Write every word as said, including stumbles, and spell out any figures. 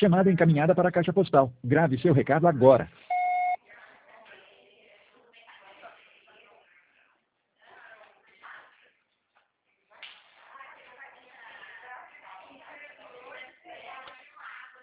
Chamada encaminhada para a caixa postal. Grave seu recado agora.